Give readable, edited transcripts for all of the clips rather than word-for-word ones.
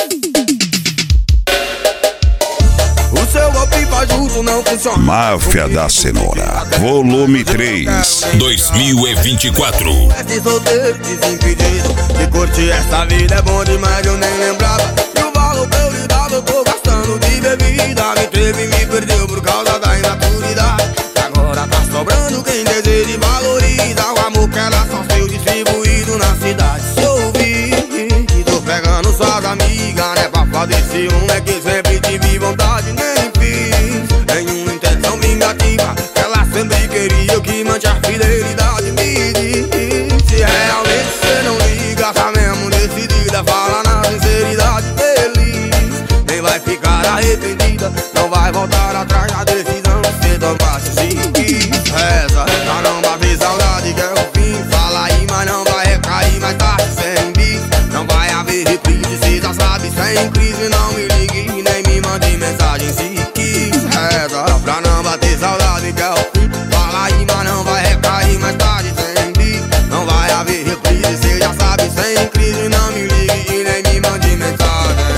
O seu golpe fajuto não funciona. Máfia da Cenoura, volume 3, 2024. Esse solteiro desimpedido de curtir essa vida é bom demais, eu nem lembrava. E o valor que eu lhe dava eu tô gastando de bebida. Me teve e me perdeu por causa da imaturidade. E agora tá sobrando quem deseja e valoriza o amor que era só seu distribuído na cidade. Se ouvir que tô pegando suas amigas, né, pra fazer ciúme é que sempre tive vontade, nem fiz nenhuma intenção vingativa. Ela sempre queria que mantive a fidelidade. Me diz se realmente cê não liga, tá mesmo decidida, fala na sinceridade. Feliz, nem vai ficar arrependida, não vai voltar atrás da decisão que cê tomasse. Se quis, reza pra não bater saudade, que é o fim. Fala aí, mas não vai recair mais tarde. Sem bis, não vai haver reprise, cê já sabe. Sem crise, não me ligue nem me mande mensagem. Se quis, reza pra não bater saudade, que é o fim. Fala aí, mas não vai recair mais tarde. Sem bis, não vai haver reprise, cê já sabe. Sem crise, não me ligue e nem me mande mensagem.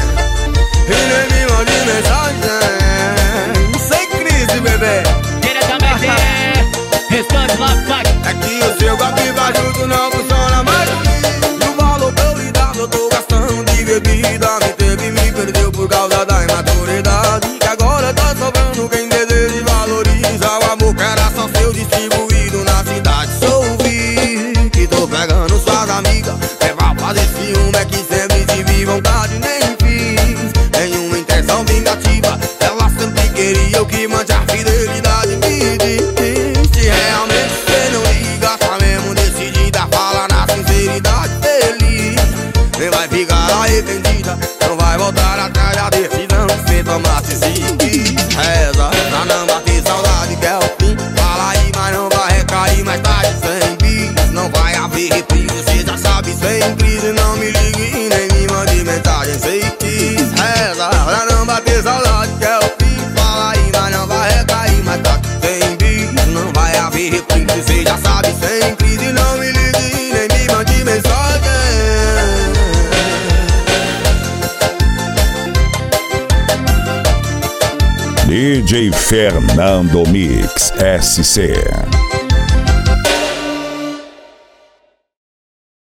E nem me mande mensagem. Sem crise, bebê. Diretamente Restante Love Pack. É que o seu golpe fajuto não funciona mais comigo. E o valor que eu lhe dava eu tô gastando de bebida. Me teve e me perdeu por causa da imaturidade. E agora tá sobrando quem deseja e valoriza o amor que era só seu distribuído na cidade. Se ouvir que tô pegando suas amigas, é pra fazer ciúme é que sempre tive vontade. Nem fiz nenhuma intenção vingativa. Ela sempre queria o que mantive a fidelidade. Me diz se realmente cê não liga, tá mesmo decidida, fala na sinceridade. Feliz, nem vai ficar arrependida, não vai voltar atrás da decisão que cê tomasse. Se quis, reza pra não bater saudade, que é o fim. Fala aí, mas não vai recair mais tarde. Sem bis, não vai haver reprise, cê já sabe. Sem crise, não me ligue e nem me mande mensagem. Se quis, reza pra não bater saudade, que é o fim. Fala aí, mas não vai recair mais tarde. Sem bis, não vai haver reprise, cê já sabe. Sem crise, não me ligue e nem me mande mensagem. DJ Fernando Mix SC.